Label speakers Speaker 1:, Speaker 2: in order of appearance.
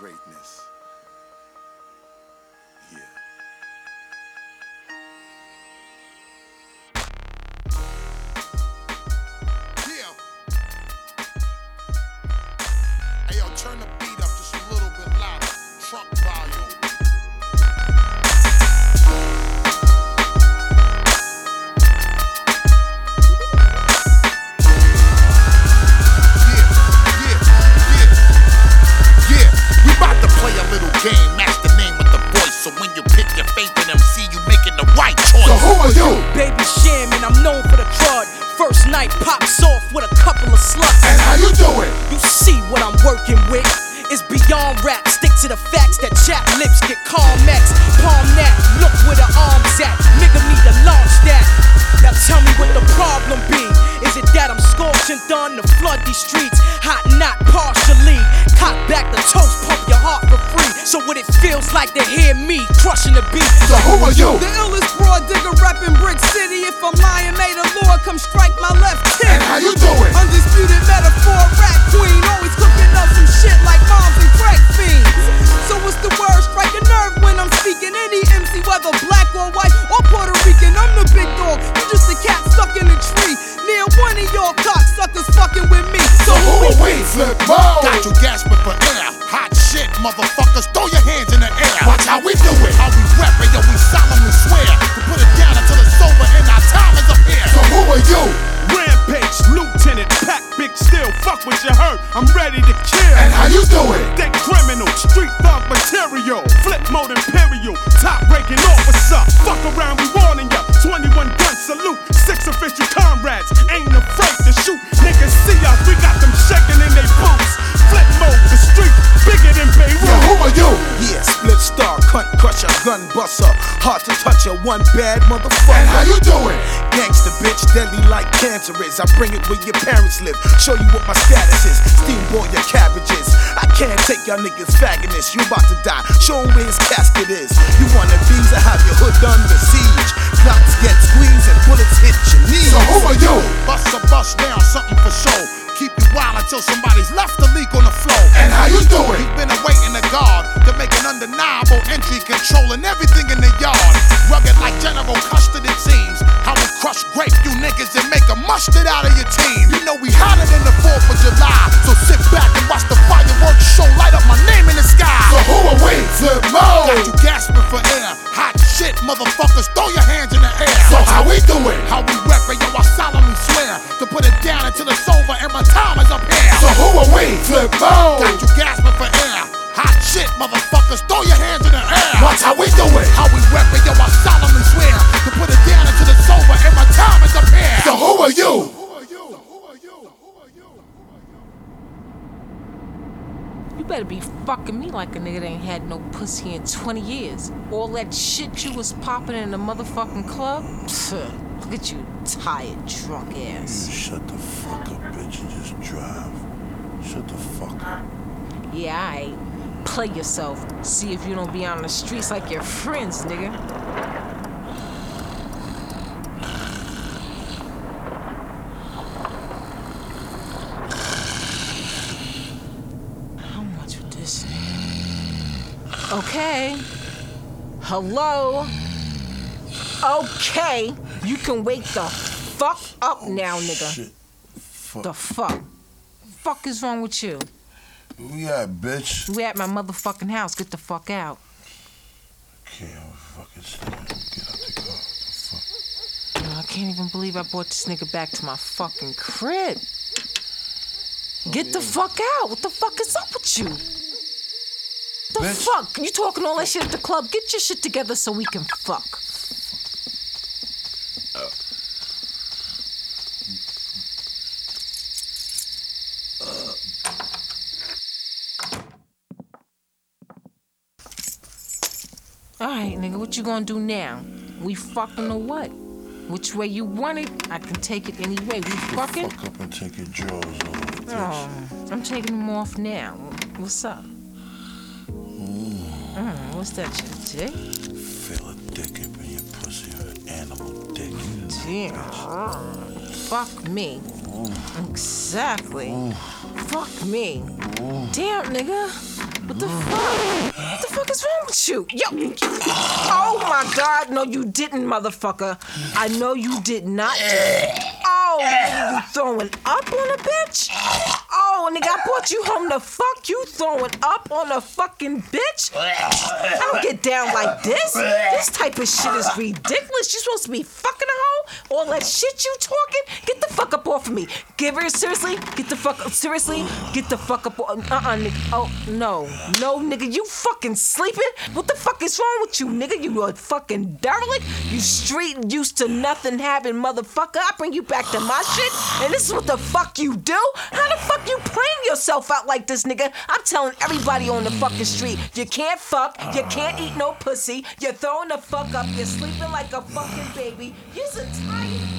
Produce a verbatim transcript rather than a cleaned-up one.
Speaker 1: greatness. Yeah. Yeah. Hey, yo, turn the beat up just a little bit louder. Truck volume. Game, match the name with the voice. So when you pick your favorite M C, you making the right choice.
Speaker 2: So who are you?
Speaker 3: Baby Sham, and I'm known for the crud. First night pops off with a couple of sluts.
Speaker 2: And how you doing?
Speaker 3: You see what I'm working with? It's beyond rap. Stick to the facts that chap lips get calm max. Palm that, look where the arms at. Nigga need to launch that. Now tell me what the problem be. Is it that I'm scorched and done to flood these streets? Hot not partially. Cock back the toast, pump your heart for free. So what it feels like to hear me crushing the beat.
Speaker 2: So who are you?
Speaker 3: The illest broad digger reppin' Brick City. If I'm lying, may the Lord come strike my left tip.
Speaker 2: And how you doing?
Speaker 3: Undisputed metaphor, rap queen. Always cooking up some shit like moms and crack fiends. So what's the word? Strike a nerve when I'm speaking. Any M C, whether black or white or Puerto Rican. I'm the big dog, you just a cat stuck in a tree. Near one of your cocksuckers fucking with me.
Speaker 2: So who are we? Flip mode.
Speaker 1: Got you gasping for air. Hot shit, motherfuckers, throw your hands in the air.
Speaker 2: Watch how we do it.
Speaker 1: How we rap it, yo, we solemnly swear to put it down until it's over and our time is up here.
Speaker 2: So who are you?
Speaker 4: Rampage, Lieutenant, pack big steel, fuck what you heard, I'm ready to kill.
Speaker 2: And how you doing?
Speaker 4: That criminal, street thug material, flip mode imperial, top ranking officer, fuck around, we warning ya, twenty-one gun salute, six official comrades, ain't afraid to shoot, niggas see us, we got them shaking in they boots, flip mode, the street, bigger than Beirut.
Speaker 2: So who are you?
Speaker 5: Yeah, split star, cunt crusher, gun buster, hard to touch a one bad motherfucker.
Speaker 2: And how you doing?
Speaker 5: Gangsta bitch, deadly like cancer is. I bring it where your parents live. Show you what my status is. Steamboil your cabbages. I can't take y'all niggas faggotists. You about to die. Show him where his casket is. You want a visa, have your hood under siege. Clocks get squeezed and bullets hit your knees.
Speaker 2: So who are you?
Speaker 1: Bust a bust down, something for show. Keep you wild until somebody's left the leak on the floor.
Speaker 2: And how you doing?
Speaker 1: We've been awaiting the guard to make an undeniable entry, controlling everything in the yard. Rugged like General Custard, it seems. How we crush grape you niggas and make a mustard out of your team. You know we hotter than the fourth of July. So sit back and watch the fireworks show light up my name in the sky.
Speaker 2: So who are we? Flip mode.
Speaker 1: Got you gasping for air. Hot shit, motherfuckers, throw your hands in the air.
Speaker 2: So how we doing?
Speaker 1: How we rap it, yo, I solemnly swear to put it down until it's over and my time is up here.
Speaker 2: So who are we? Flip mode.
Speaker 1: Got you gasping for air. Hot shit, motherfuckers, throw your hands in the air.
Speaker 2: Watch how we do it.
Speaker 1: How we rap it, yo, I solemnly swear to put it down until it's over and my time is up here.
Speaker 2: So who are you?
Speaker 6: You better be fucking me like a nigga that ain't had no pussy in twenty years. All that shit you was popping in the motherfucking club? Pfft, look at you, tired, drunk ass.
Speaker 7: You shut the fuck up, bitch, and just drive. Shut the fuck up.
Speaker 6: Yeah, aight. Play yourself. See if you don't be on the streets like your friends, nigga. How much for this? Okay. Hello? Okay. You can wake the fuck up now, nigga.
Speaker 7: Shit. Fuck.
Speaker 6: The fuck? Fuck is wrong with you?
Speaker 7: Where we at, bitch?
Speaker 6: We at my motherfucking house. Get the fuck out.
Speaker 7: Okay, I'm fucking standing. Get out the car. Fuck.
Speaker 6: Yo, I can't even believe I brought this nigga back to my fucking crib. Get the fuck out. What the fuck is up with you? The
Speaker 7: Bitch.
Speaker 6: fuck? You talking all that shit at the club? Get your shit together so we can fuck. Alright, nigga, what you gonna do now? We fucking or what? Which way you want it, I can take it any way. We fucking?
Speaker 7: Fuck up and take your drawers off, bitch.
Speaker 6: Oh, I'm taking them off now. What's up?
Speaker 7: Mm.
Speaker 6: Mm, what's that shit, Jay?
Speaker 7: Feel a dick up in your pussy, an animal dick.
Speaker 6: Damn. Fuck me.
Speaker 7: Mm.
Speaker 6: Exactly.
Speaker 7: Mm.
Speaker 6: Fuck me.
Speaker 7: Mm.
Speaker 6: Damn, nigga. What the fuck? What the fuck is wrong with you? Yo! Oh my God! No, you didn't, motherfucker. I know you did not. Oh, nigga, you throwing up on a bitch? Oh, nigga, I brought you home to fuck. You throwing up on a fucking bitch? I don't get down like this. This type of shit is ridiculous. You supposed to be fucking a hoe? All that shit you talking? Get the fuck up off of me. Give her seriously. Get the fuck up. Seriously. Get the fuck up. Uh uh, nigga. Oh no, no, nigga. You fucking sleeping? What the fuck is wrong with you, nigga? You a fucking derelict. You street used to nothing having motherfucker. I bring you back to my shit, and this is what the fuck you do? How the fuck you playing yourself out like this, nigga? I'm telling everybody on the fucking street, you can't fuck, you can't eat no pussy, you're throwing the fuck up, you're sleeping like a fucking baby. You're a tired